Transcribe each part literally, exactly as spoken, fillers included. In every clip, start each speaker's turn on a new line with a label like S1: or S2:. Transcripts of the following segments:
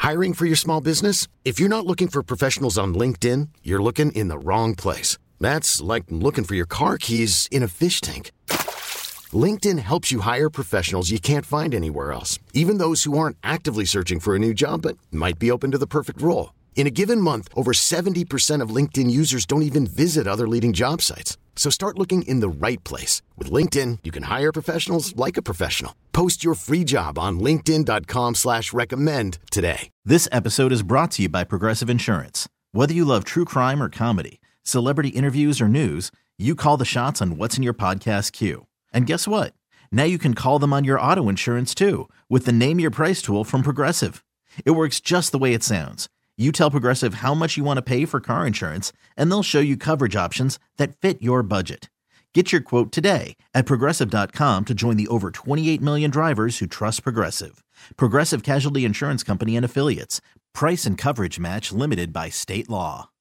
S1: Hiring for your small business? If you're not looking for professionals on LinkedIn, you're looking in the wrong place. That's like looking for your car keys in a fish tank. LinkedIn helps you hire professionals you can't find anywhere else, even those who aren't actively searching for a new job but might be open to the perfect role. In a given month, over seventy percent of LinkedIn users don't even visit other leading job sites. So start looking in the right place. With LinkedIn, you can hire professionals like a professional. Post your free job on linkedin dot com slash recommend today.
S2: This episode is brought to you by Progressive Insurance. Whether you love true crime or comedy, celebrity interviews or news, you call the shots on what's in your podcast queue. And guess what? Now you can call them on your auto insurance too with the Name Your Price tool from Progressive. It works just the way it sounds. You tell Progressive how much you want to pay for car insurance, and they'll show you coverage options that fit your budget. Get your quote today at progressive dot com to join the over twenty-eight million drivers who trust Progressive. Progressive Casualty Insurance Company and Affiliates. Price and coverage match limited by state law.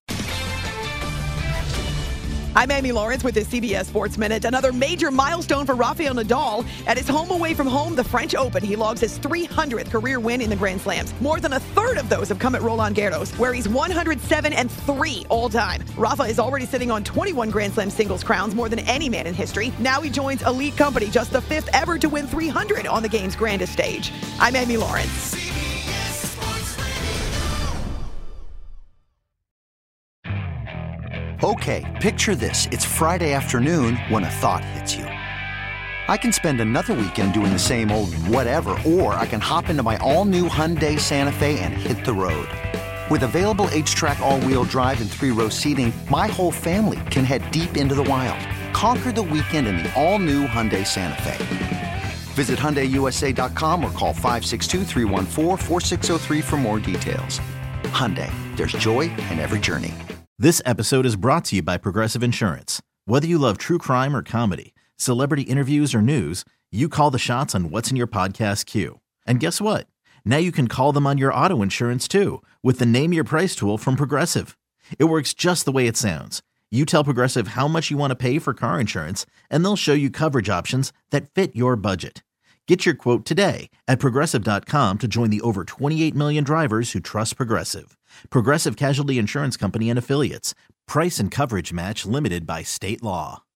S3: I'm Amy Lawrence with the C B S Sports Minute. Another major milestone for Rafael Nadal. At his home away from home, the French Open, he logs his three hundredth career win in the Grand Slams. More than a third of those have come at Roland Garros, where he's one hundred seven and three all time. Rafa is already sitting on twenty-one Grand Slam singles crowns, more than any man in history. Now he joins elite company, just the fifth ever to win three hundred on the game's grandest stage. I'm Amy Lawrence.
S4: Okay, picture this. It's Friday afternoon when a thought hits you. I can spend another weekend doing the same old whatever, or I can hop into my all-new Hyundai Santa Fe and hit the road. With available H-Track all-wheel drive and three-row seating, my whole family can head deep into the wild. Conquer the weekend in the all-new Hyundai Santa Fe. Visit Hyundai U S A dot com or call five six two, three one four, four six zero three for more details. Hyundai, there's joy in every journey.
S2: This episode is brought to you by Progressive Insurance. Whether you love true crime or comedy, celebrity interviews or news, you call the shots on what's in your podcast queue. And guess what? Now you can call them on your auto insurance too with the Name Your Price tool from Progressive. It works just the way it sounds. You tell Progressive how much you want to pay for car insurance, and they'll show you coverage options that fit your budget. Get your quote today at progressive dot com to join the over twenty-eight million drivers who trust Progressive. Progressive Casualty Insurance Company and Affiliates. Price and coverage match limited by state law.